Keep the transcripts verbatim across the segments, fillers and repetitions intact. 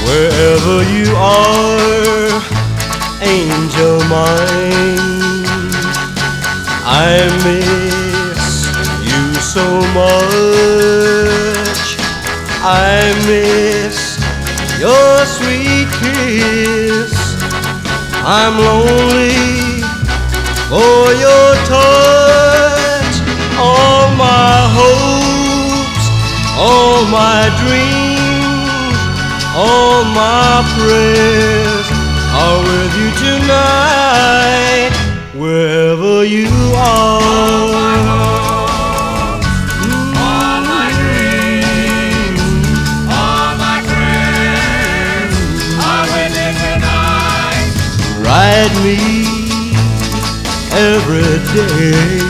Wherever you are, angel mine, I miss you so much. I miss your sweet kiss. I'm lonely for your touch. All my hopes, all my dreams, all my prayers are with you tonight. Wherever you are. Ride me every day.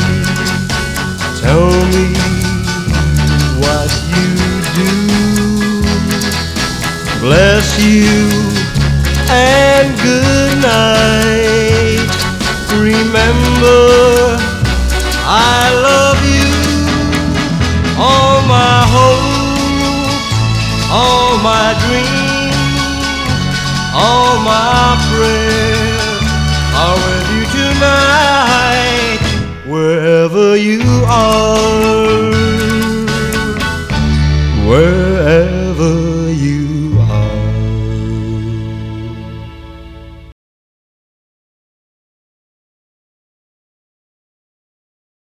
Tell me what you do. Bless you and good night. Remember, I love you. All my hopes, all my dreams, all my prayers are with you tonight. Wherever you are, wherever you